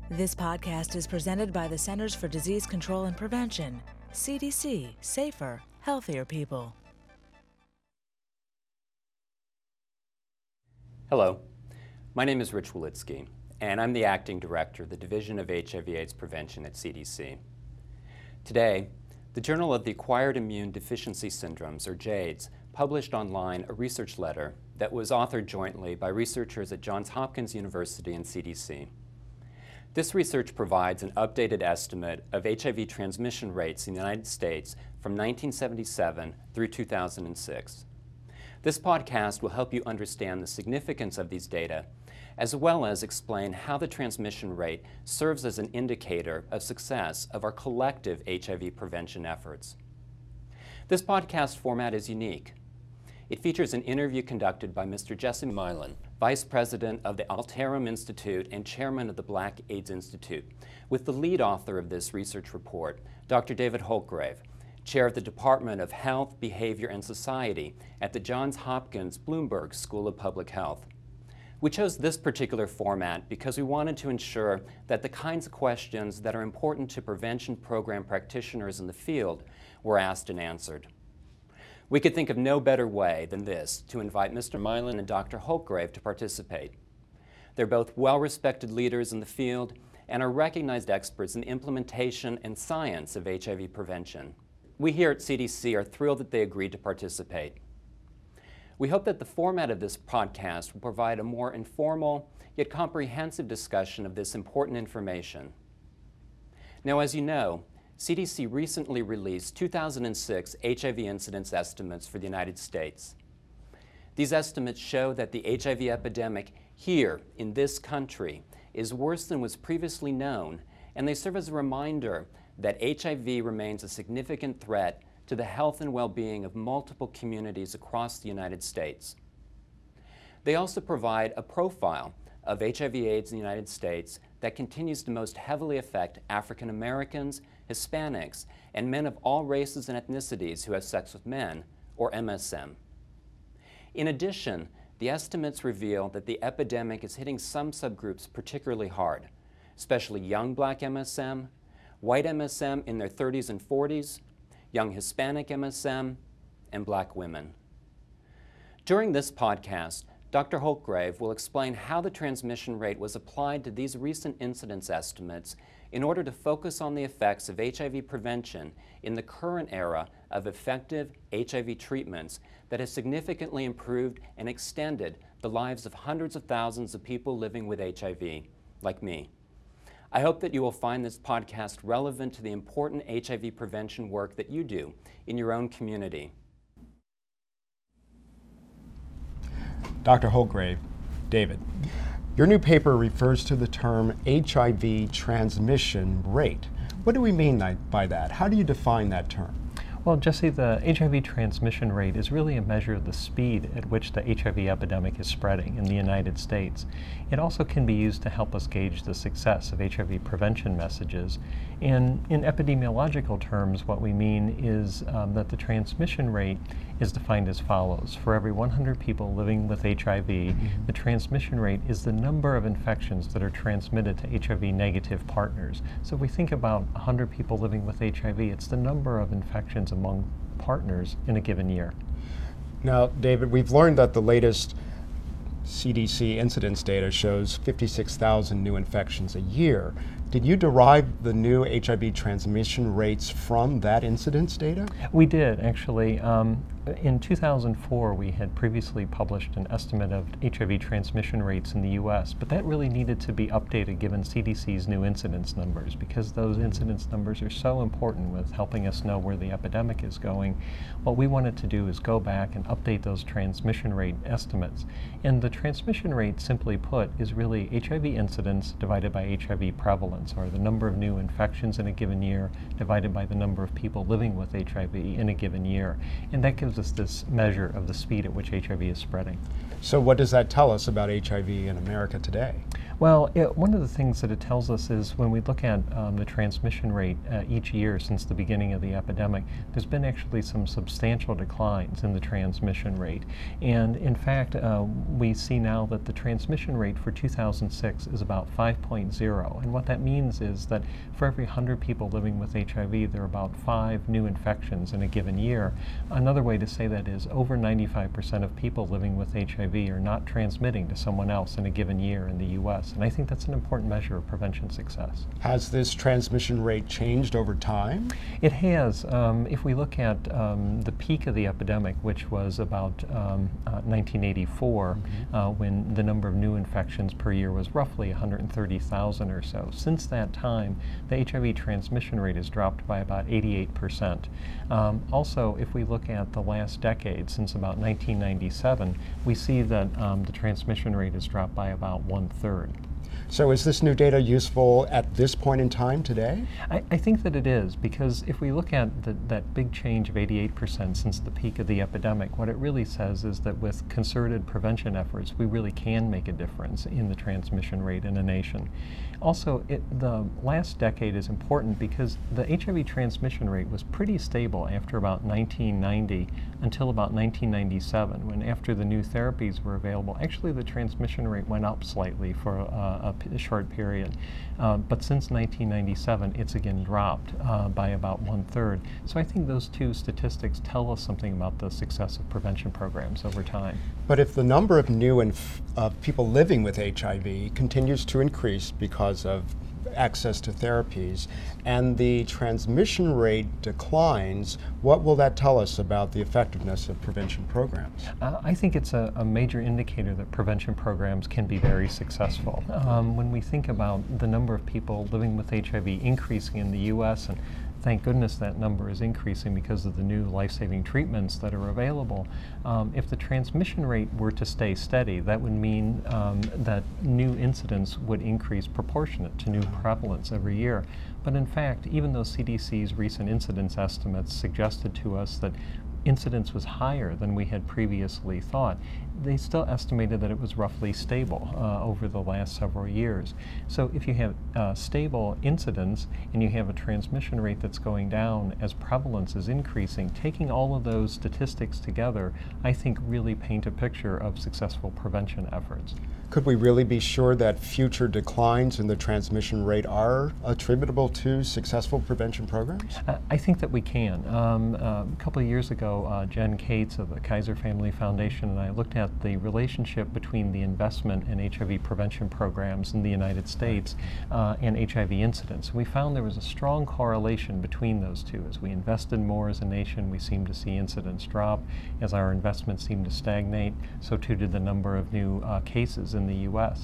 This podcast is presented by the Centers for Disease Control and Prevention, CDC, safer, healthier people. Hello, my name is Rich Walitsky, and I'm the Acting Director of the Division of HIV/AIDS Prevention at CDC. Today, the Journal of the Acquired Immune Deficiency Syndromes, or JAIDS, published online a research letter that was authored jointly by researchers at Johns Hopkins University and CDC. This research provides an updated estimate of HIV transmission rates in the United States from 1977 through 2006. This podcast will help you understand the significance of these data, as well as explain how the transmission rate serves as an indicator of success of our collective HIV prevention efforts. This podcast format is unique. It features an interview conducted by Mr. Jesse Milan, Vice President of the Alterum Institute and Chairman of the Black AIDS Institute, with the lead author of this research report, Dr. David Holtgrave, Chair of the Department of Health, Behavior, and Society at the Johns Hopkins Bloomberg School of Public Health. We chose this particular format because we wanted to ensure that the kinds of questions that are important to prevention program practitioners in the field were asked and answered. We could think of no better way than this to invite Mr. Milan and Dr. Holtgrave to participate. They're both well-respected leaders in the field and are recognized experts in the implementation and science of HIV prevention. We here at CDC are thrilled that they agreed to participate. We hope that the format of this podcast will provide a more informal yet comprehensive discussion of this important information. Now, as you know, CDC recently released 2006 HIV incidence estimates for the United States. These estimates show that the HIV epidemic here in this country is worse than was previously known, and they serve as a reminder that HIV remains a significant threat to the health and well-being of multiple communities across the United States. They also provide a profile of HIV/AIDS in the United States that continues to most heavily affect African Americans, Hispanics, and men of all races and ethnicities who have sex with men, or MSM. In addition, the estimates reveal that the epidemic is hitting some subgroups particularly hard, especially young Black MSM, white MSM in their 30s and 40s, young Hispanic MSM, and Black women. During this podcast, Dr. Holtgrave will explain how the transmission rate was applied to these recent incidence estimates in order to focus on the effects of HIV prevention in the current era of effective HIV treatments that has significantly improved and extended the lives of hundreds of thousands of people living with HIV, like me. I hope that you will find this podcast relevant to the important HIV prevention work that you do in your own community. Dr. Holtgrave, David, your new paper refers to the term HIV transmission rate. What do we mean by that? How do you define that term? Well, Jesse, the HIV transmission rate is really a measure of the speed at which the HIV epidemic is spreading in the United States. It also can be used to help us gauge the success of HIV prevention messages. And in epidemiological terms, what we mean is that the transmission rate is defined as follows. For every 100 people living with HIV, the transmission rate is the number of infections that are transmitted to HIV-negative partners. So if we think about 100 people living with HIV, it's the number of infections among partners in a given year. Now, David, we've learned that the latest CDC incidence data shows 56,000 new infections a year. Did you derive the new HIV transmission rates from that incidence data? We did, actually. In 2004, we had previously published an estimate of HIV transmission rates in the US, but that really needed to be updated given CDC's new incidence numbers, because those incidence numbers are so important with helping us know where the epidemic is going. What we wanted to do is go back and update those transmission rate estimates. And the transmission rate, simply put, is really HIV incidence divided by HIV prevalence, or the number of new infections in a given year divided by the number of people living with HIV in a given year. And that gives us this measure of the speed at which HIV is spreading. So what does that tell us about HIV in America today? Well, one of the things that it tells us is when we look at the transmission rate each year since the beginning of the epidemic, there's been actually some substantial declines in the transmission rate. And in fact, we see now that the transmission rate for 2006 is about 5.0. And what that means is that for every 100 people living with HIV, there are about 5 new infections in a given year. Another way to say that is over 95% of people living with HIV are not transmitting to someone else in a given year in the U.S. And I think that's an important measure of prevention success. Has this transmission rate changed over time? It has. If we look at the peak of the epidemic, which was about 1984, when the number of new infections per year was roughly 130,000 or so. Since that time, the HIV transmission rate has dropped by about 88%. Also, if we look at the last decade, since about 1997, we see that the transmission rate has dropped by about 1/3. So is this new data useful at this point in time today? I think that it is, because if we look at that big change of 88% since the peak of the epidemic, what it really says is that with concerted prevention efforts, we really can make a difference in the transmission rate in a nation. Also, the last decade is important because the HIV transmission rate was pretty stable after about 1990 until about 1997, when after the new therapies were available, actually the transmission rate went up slightly for a short period. But since 1997, it's again dropped by about 1/3. So I think those two statistics tell us something about the success of prevention programs over time. But if the number of new people living with HIV continues to increase because of access to therapies and the transmission rate declines, what will that tell us about the effectiveness of prevention programs? I think it's a major indicator that prevention programs can be very successful. When we think about the number of people living with HIV increasing in the U.S., and thank goodness that number is increasing because of the new life-saving treatments that are available. If the transmission rate were to stay steady, that would mean that new incidence would increase proportionate to new prevalence every year. But in fact, even though CDC's recent incidence estimates suggested to us that incidence was higher than we had previously thought, they still estimated that it was roughly stable over the last several years. So if you have stable incidence and you have a transmission rate that's going down as prevalence is increasing, taking all of those statistics together, I think really paint a picture of successful prevention efforts. Could we really be sure that future declines in the transmission rate are attributable to successful prevention programs? I think that we can. A couple of years ago, Jen Cates of the Kaiser Family Foundation and I looked at the relationship between the investment in HIV prevention programs in the United States and HIV incidence. We found there was a strong correlation between those two. As we invested more as a nation, we seemed to see incidence drop. As our investment seemed to stagnate, so too did the number of new cases in the U.S.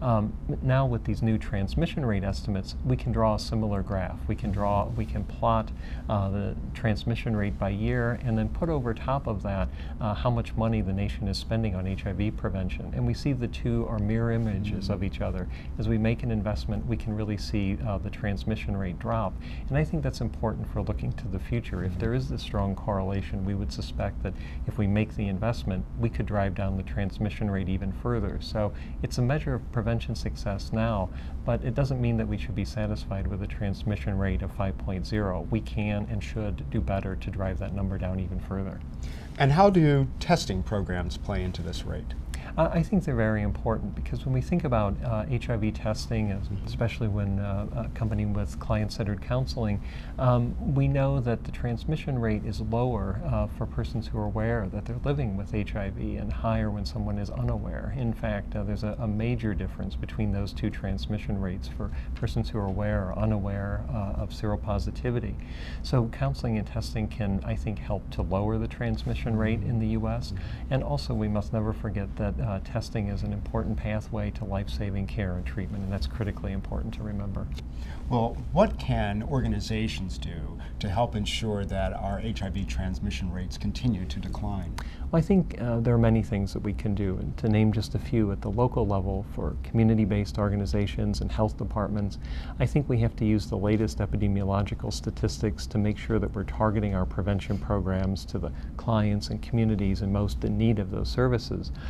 Now with these new transmission rate estimates, we can draw a similar graph. We can plot the transmission rate by year and then put over top of that how much money the nation is spending on HIV prevention. And we see the two are mirror images of each other. As we make an investment, we can really see the transmission rate drop. And I think that's important for looking to the future. If there is this strong correlation, we would suspect that if we make the investment, we could drive down the transmission rate even further. So it's a measure of prevention success now, but it doesn't mean that we should be satisfied with a transmission rate of 5.0. We can and should do better to drive that number down even further. And how do testing programs play into this rate? I think they're very important because when we think about HIV testing, especially when accompanied with client-centered counseling, we know that the transmission rate is lower for persons who are aware that they're living with HIV and higher when someone is unaware. In fact, there's a major difference between those two transmission rates for persons who are aware or unaware of seropositivity. So counseling and testing can, I think, help to lower the transmission rate in the U.S. And also we must never forget that testing is an important pathway to life-saving care and treatment, and that's critically important to remember. Well, what can organizations do to help ensure that our HIV transmission rates continue to decline? Well, I think there are many things that we can do, and to name just a few at the local level for community-based organizations and health departments, I think we have to use the latest epidemiological statistics to make sure that we're targeting our prevention programs to the clients and communities in most in need of those services.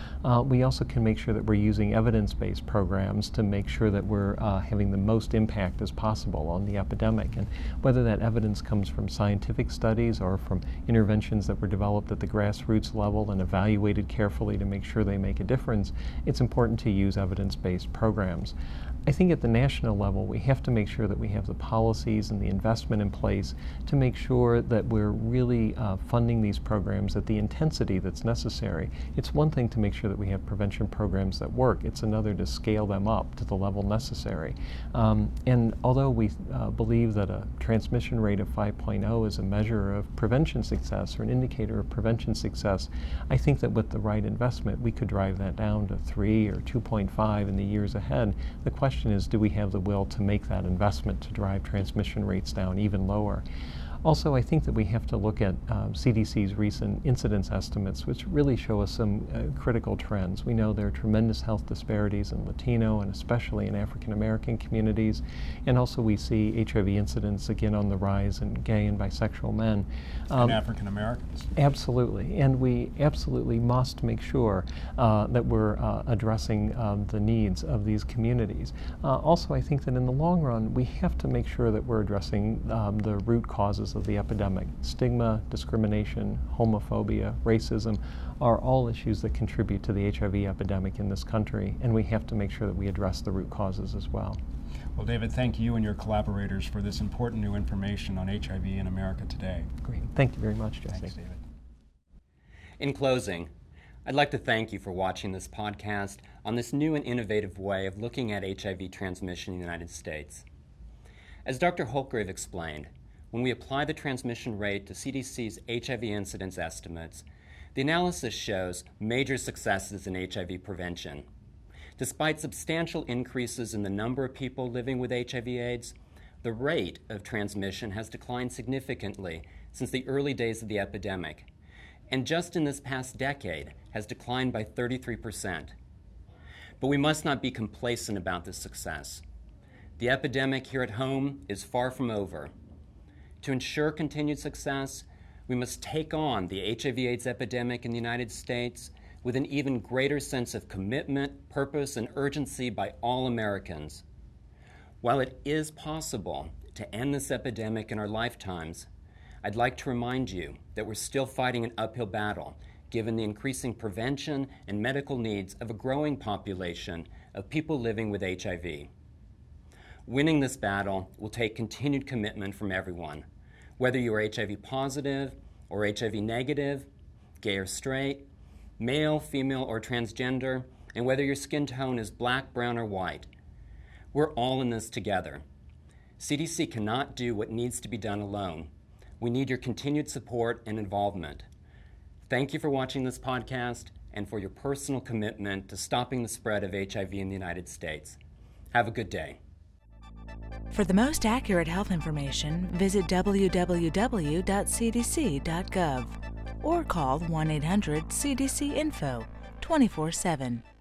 we also can make sure that we're using evidence-based programs to make sure that we're having the most impact as possible on the epidemic. And whether that evidence comes from scientific studies or from interventions that were developed at the grassroots level and evaluated carefully to make sure they make a difference, it's important to use evidence-based programs. I think at the national level, we have to make sure that we have the policies and the investment in place to make sure that we're really funding these programs at the intensity that's necessary. It's one thing to make sure that we have prevention programs that work. It's another to scale them up to the level necessary. And although we believe that a transmission rate of 5.0 is a measure of prevention success or an indicator of prevention success, I think that with the right investment, we could drive that down to 3 or 2.5 in the years ahead. The question is, do we have the will to make that investment to drive transmission rates down even lower? Also, I think that we have to look at CDC's recent incidence estimates, which really show us some critical trends. We know there are tremendous health disparities in Latino and especially in African American communities, and also we see HIV incidence again on the rise in gay and bisexual men. And African Americans. Absolutely, and we absolutely must make sure that we're addressing the needs of these communities. Also, I think that in the long run, we have to make sure that we're addressing the root causes of the epidemic. Stigma, discrimination, homophobia, racism are all issues that contribute to the HIV epidemic in this country, and we have to make sure that we address the root causes as well. Well, David, thank you and your collaborators for this important new information on HIV in America today. Great. Thank you very much, Jesse. Thanks, David. In closing, I'd like to thank you for watching this podcast on this new and innovative way of looking at HIV transmission in the United States. As Dr. Holtgrave explained, when we apply the transmission rate to CDC's HIV incidence estimates, the analysis shows major successes in HIV prevention. Despite substantial increases in the number of people living with HIV/AIDS, the rate of transmission has declined significantly since the early days of the epidemic, and just in this past decade has declined by 33%. But we must not be complacent about this success. The epidemic here at home is far from over. To ensure continued success, we must take on the HIV/AIDS epidemic in the United States with an even greater sense of commitment, purpose, and urgency by all Americans. While it is possible to end this epidemic in our lifetimes, I'd like to remind you that we're still fighting an uphill battle given the increasing prevention and medical needs of a growing population of people living with HIV. Winning this battle will take continued commitment from everyone, whether you are HIV positive or HIV negative, gay or straight, male, female, or transgender, and whether your skin tone is black, brown, or white. We're all in this together. CDC cannot do what needs to be done alone. We need your continued support and involvement. Thank you for watching this podcast and for your personal commitment to stopping the spread of HIV in the United States. Have a good day. For the most accurate health information, visit www.cdc.gov or call 1-800-CDC-INFO 24/7.